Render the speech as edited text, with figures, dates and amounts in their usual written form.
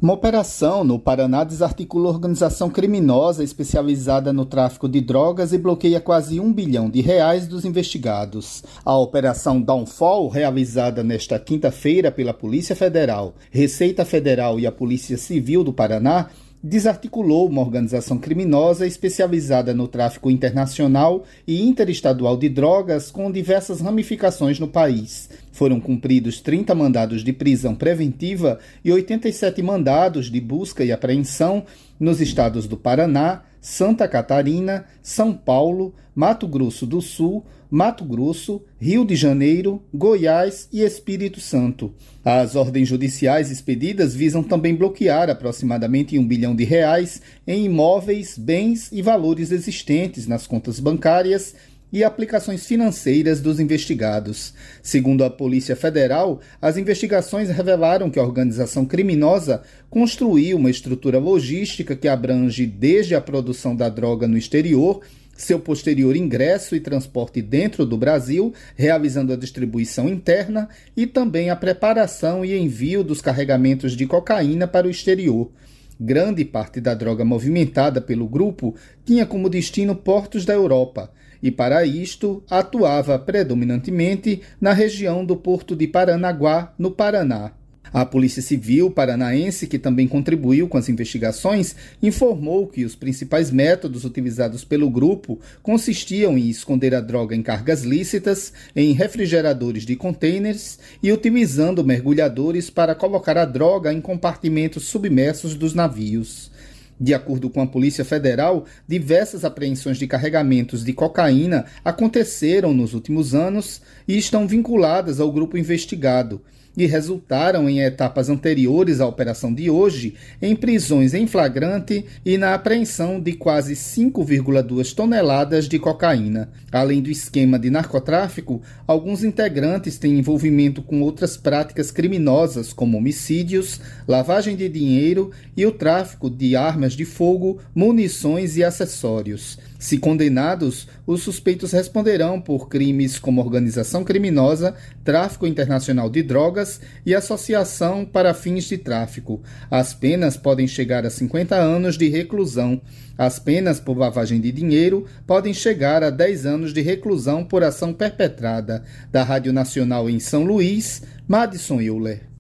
Uma operação no Paraná desarticula organização criminosa especializada no tráfico de drogas e bloqueia quase R$ 1 bilhão dos investigados. A Operação Downfall, realizada nesta quinta-feira pela Polícia Federal, Receita Federal e a Polícia Civil do Paraná, desarticulou uma organização criminosa especializada no tráfico internacional e interestadual de drogas com diversas ramificações no país. Foram cumpridos 30 mandados de prisão preventiva e 87 mandados de busca e apreensão nos estados do Paraná, Santa Catarina, São Paulo, Mato Grosso do Sul, Mato Grosso, Rio de Janeiro, Goiás e Espírito Santo. As ordens judiciais expedidas visam também bloquear aproximadamente R$ 1 bilhão em imóveis, bens e valores existentes nas contas bancárias e aplicações financeiras dos investigados. Segundo a Polícia Federal, as investigações revelaram que a organização criminosa construiu uma estrutura logística que abrange desde a produção da droga no exterior, seu posterior ingresso e transporte dentro do Brasil, realizando a distribuição interna e também a preparação e envio dos carregamentos de cocaína para o exterior. Grande parte da droga movimentada pelo grupo tinha como destino portos da Europa e, para isto, atuava predominantemente na região do Porto de Paranaguá, no Paraná. A Polícia Civil paranaense, que também contribuiu com as investigações, informou que os principais métodos utilizados pelo grupo consistiam em esconder a droga em cargas lícitas, em refrigeradores de contêineres e utilizando mergulhadores para colocar a droga em compartimentos submersos dos navios. De acordo com a Polícia Federal, diversas apreensões de carregamentos de cocaína aconteceram nos últimos anos e estão vinculadas ao grupo investigado e resultaram em etapas anteriores à operação de hoje em prisões em flagrante e na apreensão de quase 5,2 toneladas de cocaína. Além do esquema de narcotráfico, alguns integrantes têm envolvimento com outras práticas criminosas como homicídios, lavagem de dinheiro e o tráfico de armas de fogo, munições e acessórios. Se condenados, os suspeitos responderão por crimes como organização criminosa, tráfico internacional de drogas e associação para fins de tráfico. As penas podem chegar a 50 anos de reclusão. As penas por lavagem de dinheiro podem chegar a 10 anos de reclusão por ação perpetrada. Da Rádio Nacional em São Luís, Madison Euler.